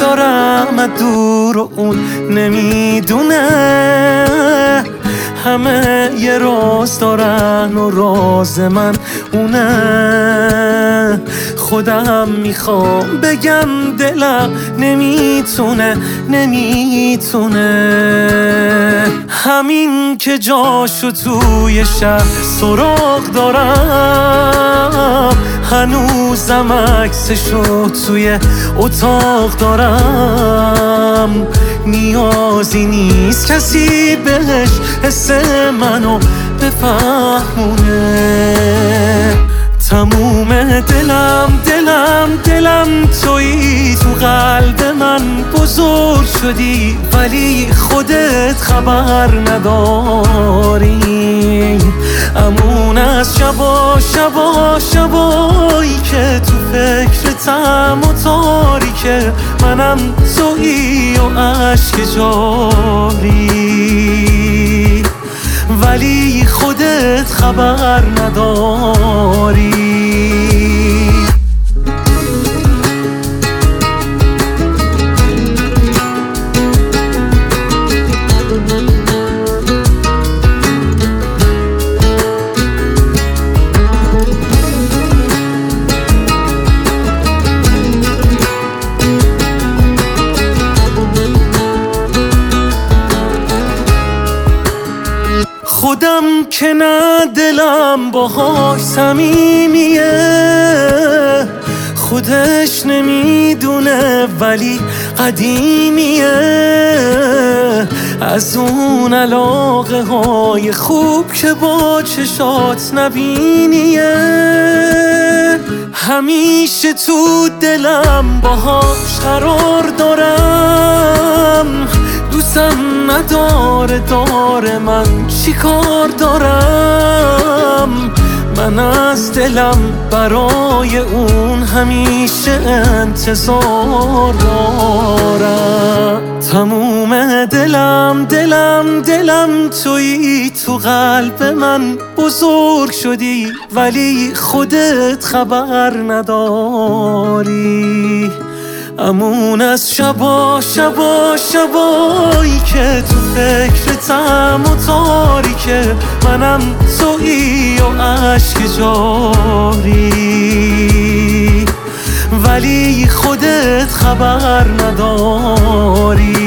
دارم از دور و اون نمیدونه. همه یه راز دارن و راز من اونه. خودم میخوام بگم دلم نمیتونه. همین که جاشو توی شهر سراغ دارم، هنوزم عکسشو توی اتاق دارم. نیازی نیست کسی بهش حس منو بفهمونه. تموم دلم تویی، تو قلب من بزرگ شدی ولی خودت خبر نداری. امون از شبایی که تو فکرتم و تاریکه، منم تویی و عشق جاری ولی خودت خبر نداری. خودم که نه دلم باهاش صمیمیه، خودش نمیدونه ولی قدیمیه. از اون علاقه های خوب که با چشات نبینیه. همیشه تو دلم باهاش قرار دارم. دوستم نداره من چی کار دارم. من از دلم برای اون همیشه انتظار دارم. تموم دلم تویی، تو قلب من بزرگ شدی ولی خودت خبر نداری. امون از شبایی که تو فکرتم و تاریکه، منم تویی و عشق جاری ولی خودت خبر نداری.